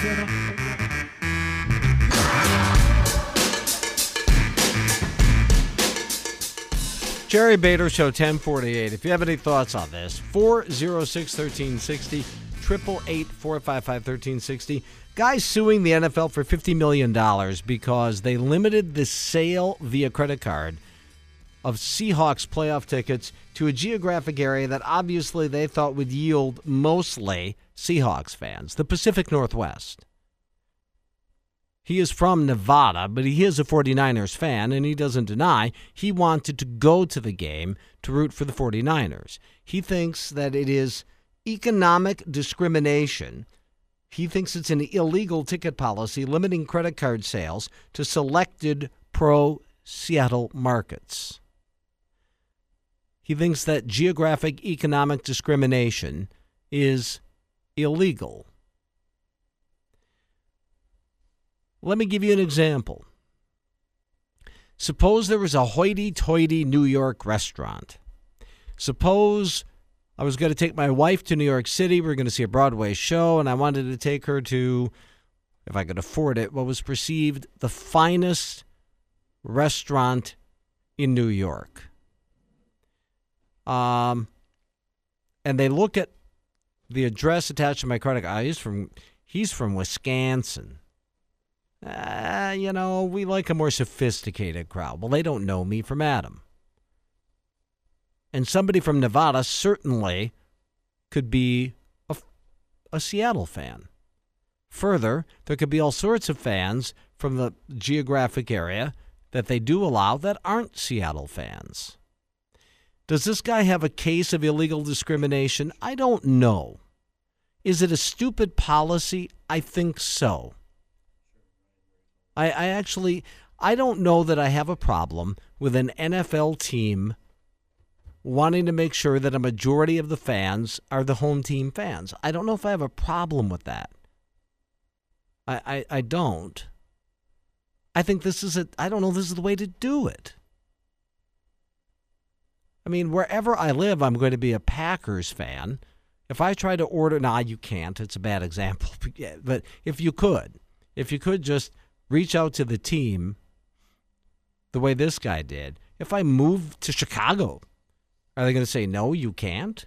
Jerry Bader Show, 1048. If you have any thoughts on this, 406-1360, 888-455-1360. Guys suing the NFL for $50 million because they limited the sale via credit card of Seahawks playoff tickets to a geographic area that obviously they thought would yield mostly Seahawks fans, the Pacific Northwest. He is from Nevada, but he is a 49ers fan, and he doesn't deny he wanted to go to the game to root for the 49ers. He thinks that it is economic discrimination. He thinks it's an illegal ticket policy limiting credit card sales to selected pro-Seattle markets. He thinks that geographic economic discrimination is illegal. Let me give you an example. Suppose there was a hoity-toity New York restaurant. Suppose I was going to take my wife to New York City. We were going to see a Broadway show, and I wanted to take her to, if I could afford it, what was perceived the finest restaurant in New York. And they look at the address attached to my credit card. He's from Wisconsin. We like a more sophisticated crowd. Well, they don't know me from Adam. And somebody from Nevada certainly could be a Seattle fan. Further, there could be all sorts of fans from the geographic area that they do allow that aren't Seattle fans. Does this guy have a case of illegal discrimination? I don't know. Is it a stupid policy? I think so. I don't know that I have a problem with an NFL team wanting to make sure that a majority of the fans are the home team fans. I don't know if I have a problem with that. I don't. I think this is the way to do it. I mean, wherever I live, I'm going to be a Packers fan. If I try to order, you can't. It's a bad example. But if you could just reach out to the team the way this guy did. If I move to Chicago, are they going to say, no, you can't?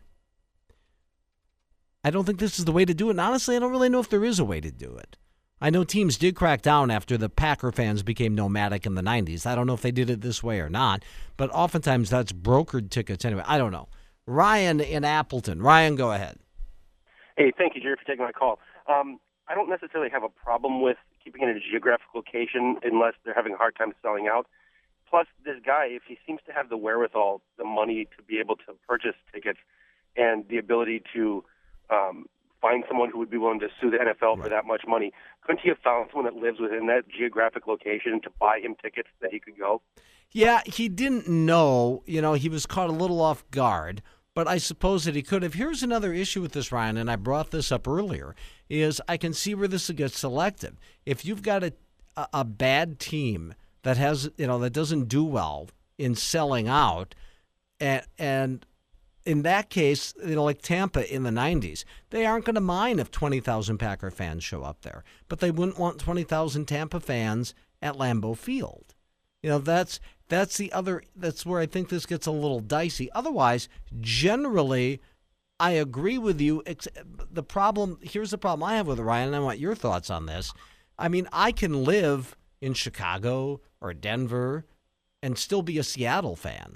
I don't think this is the way to do it. And honestly, I don't really know if there is a way to do it. I know teams did crack down after the Packer fans became nomadic in the 90s. I don't know if they did it this way or not, but oftentimes that's brokered tickets anyway. I don't know. Ryan in Appleton. Ryan, go ahead. Hey, thank you, Jerry, for taking my call. I don't necessarily have a problem with keeping it in a geographic location unless they're having a hard time selling out. Plus, this guy, if he seems to have the wherewithal, the money to be able to purchase tickets and the ability to find someone who would be willing to sue the NFL for that much money, couldn't he have found someone that lives within that geographic location to buy him tickets that he could go? Yeah, he didn't know. He was caught a little off guard, but I suppose that he could have. Here's another issue with this, Ryan, and I brought this up earlier, is I can see where this gets selective. If you've got a bad team that has, that doesn't do well in selling out, and in that case, like Tampa in the 90s, they aren't going to mind if 20,000 Packer fans show up there, but they wouldn't want 20,000 Tampa fans at Lambeau Field. That's where I think this gets a little dicey. Otherwise, generally, I agree with you. Here's the problem I have with it, Ryan, and I want your thoughts on this. I mean, I can live in Chicago or Denver and still be a Seattle fan.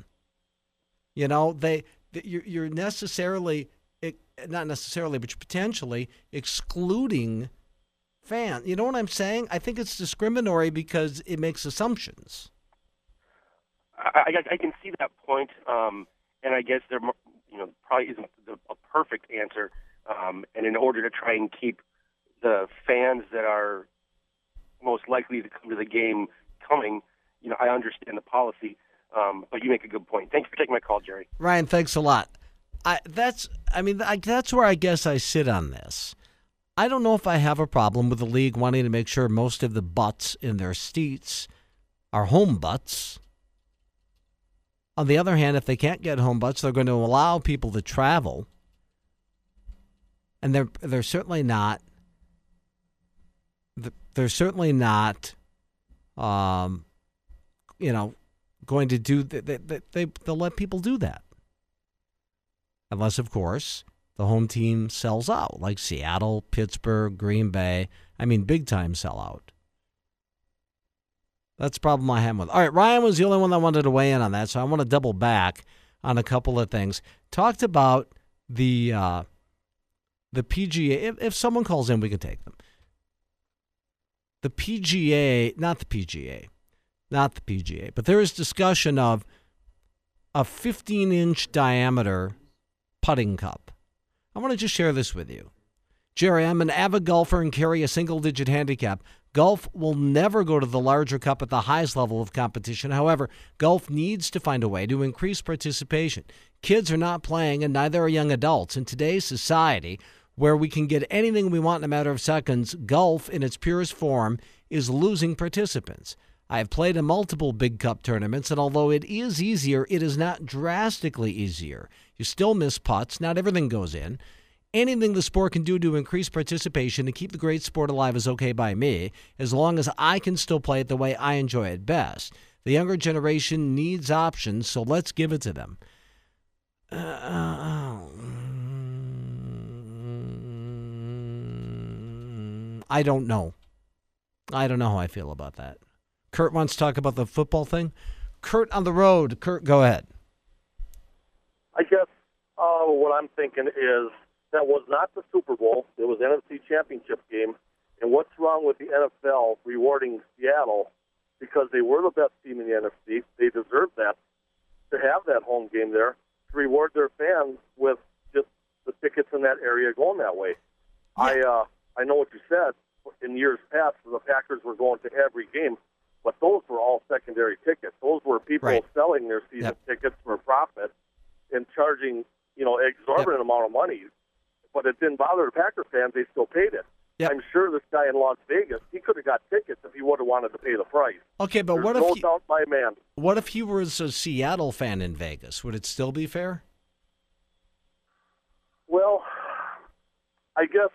You're necessarily, not necessarily, but you're potentially excluding fans. You know what I'm saying? I think it's discriminatory because it makes assumptions. I can see that point, and I guess there probably isn't a perfect answer. And in order to try and keep the fans that are most likely to come to the game coming, I understand the policy, but you make a good point. Thanks for taking my call, Jerry. Ryan, thanks a lot. That's where I guess I sit on this. I don't know if I have a problem with the league wanting to make sure most of the butts in their seats are home butts. On the other hand, if they can't get home butts, they're going to allow people to travel. And they're certainly not they're certainly not, going to do they'll let people do that. Unless, of course, the home team sells out, like Seattle, Pittsburgh, Green Bay. I mean, big-time sellout. That's the problem I have with it. All right, Ryan was the only one that wanted to weigh in on that, so I want to double back on a couple of things. Talked about the PGA. If someone calls in, we can take them. The PGA, not the PGA, but there is discussion of a 15-inch diameter putting cup. I want to just share this with you. Jerry, I'm an avid golfer and carry a single-digit handicap. Golf will never go to the larger cup at the highest level of competition. However, golf needs to find a way to increase participation. Kids are not playing, and neither are young adults. In today's society, where we can get anything we want in a matter of seconds, golf, in its purest form, is losing participants. I have played in multiple big cup tournaments, and although it is easier, it is not drastically easier. You still miss putts. Not everything goes in. Anything the sport can do to increase participation and keep the great sport alive is okay by me, as long as I can still play it the way I enjoy it best. The younger generation needs options, so let's give it to them. I don't know. I don't know how I feel about that. Kurt wants to talk about the football thing. Kurt on the road. Kurt, go ahead. I guess what I'm thinking is that was not the Super Bowl. It was NFC Championship game. And what's wrong with the NFL rewarding Seattle because they were the best team in the NFC? They deserve that, to have that home game there, to reward their fans with just the tickets in that area going that way. Yeah. I know what you said. In years past, the Packers were going to every game, but those were all secondary tickets. Those were people selling their season tickets for profit and charging, exorbitant amount of money. But it didn't bother the Packer fans. They still paid it. Yep. I'm sure this guy in Las Vegas, he could have got tickets if he would have wanted to pay the price. Okay, but There's no doubt, my man. What if he was a Seattle fan in Vegas? Would it still be fair? Well, I guess.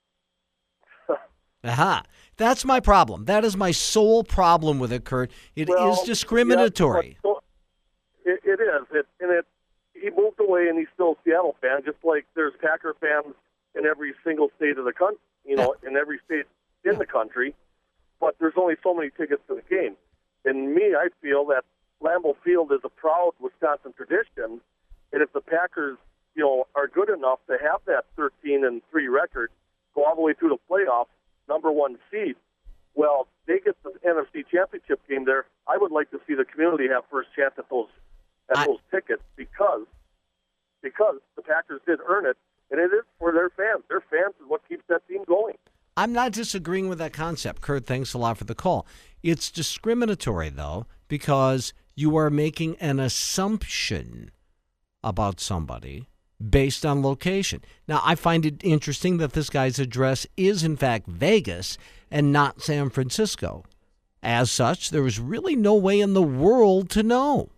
Aha. That's my problem. That is my sole problem with it, Kurt. It is discriminatory. Yeah, it is. He moved away, and he's still a Seattle fan, just like there's Packer fans in every single state of the country, in every state in the country, but there's only so many tickets to the game. And I feel that Lambeau Field is a proud Wisconsin tradition, and if the Packers, are good enough to have that 13-3 record, go all the way through the playoffs, number one seed, well, they get the NFC Championship game there. I would like to see the community have first chance at those tickets because the Packers did earn it, and it is for their fans. Their fans is what keeps that team going. I'm not disagreeing with that concept. Kurt, thanks a lot for the call. It's discriminatory, though, because you are making an assumption about somebody based on location. Now, I find it interesting that this guy's address is, in fact, Vegas and not San Francisco. As such, there is really no way in the world to know.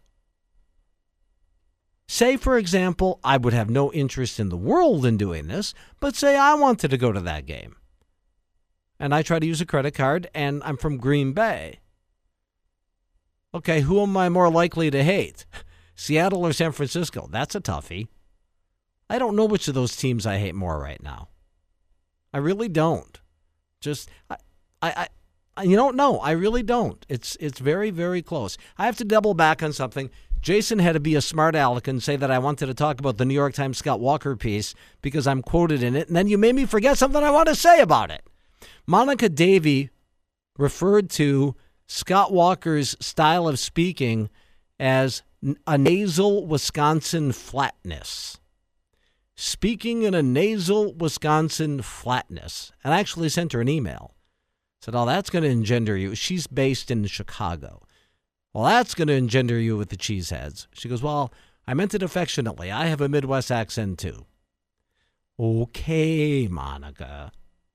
Say, for example, I would have no interest in the world in doing this, but say I wanted to go to that game. And I try to use a credit card, and I'm from Green Bay. Okay, who am I more likely to hate? Seattle or San Francisco? That's a toughie. I don't know which of those teams I hate more right now. I really don't. I really don't. It's very, very close. I have to double back on something. Jason had to be a smart aleck and say that I wanted to talk about the New York Times Scott Walker piece because I'm quoted in it, and then you made me forget something I want to say about it. Monica Davey referred to Scott Walker's style of speaking as a nasal Wisconsin flatness. Speaking in a nasal Wisconsin flatness. And I actually sent her an email. Said, that's going to engender you. She's based in Chicago. Well, that's going to engender you with the cheeseheads. She goes, well, I meant it affectionately. I have a Midwest accent, too. Okay, Monica.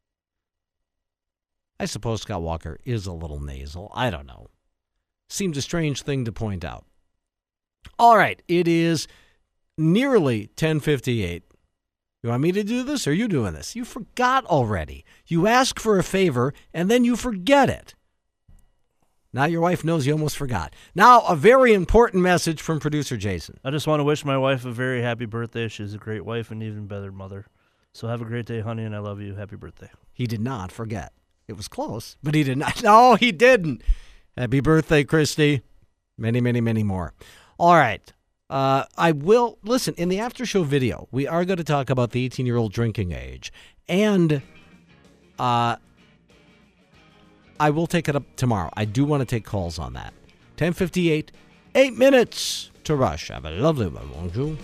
I suppose Scott Walker is a little nasal. I don't know. Seems a strange thing to point out. All right, it is nearly 10:58. You want me to do this or are you doing this? You forgot already. You ask for a favor and then you forget it. Now your wife knows you almost forgot. Now, a very important message from producer Jason. I just want to wish my wife a very happy birthday. She's a great wife and even better mother. So have a great day, honey, and I love you. Happy birthday. He did not forget. It was close, but he did not. No, he didn't. Happy birthday, Christy. Many, many, many more. All right. I will, listen, in the after show video, we are going to talk about the 18-year-old drinking age. And I will take it up tomorrow. I do want to take calls on that. 10:58, 8 minutes to rush. Have a lovely one, won't you?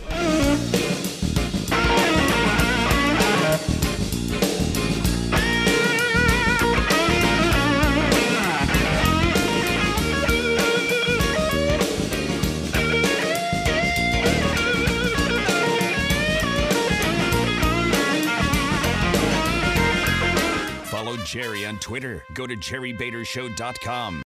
Follow Jerry on Twitter. Go to jerrybadershow.com.